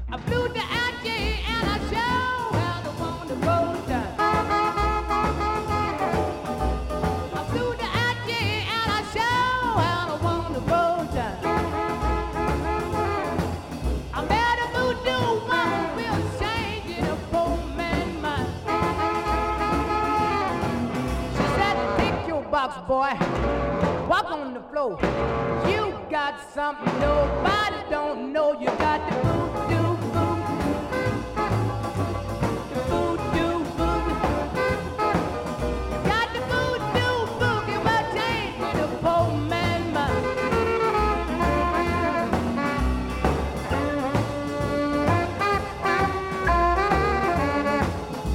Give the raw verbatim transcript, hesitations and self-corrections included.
I flew to Algiers and I sure had a wonderful time. I flew to Algiers and I sure had a wonderful time. I met a voodoo woman with change in a poor man's mind. She said, pick your box, boy, walk on the floor. You got something nobody don't know. You got the voodoo.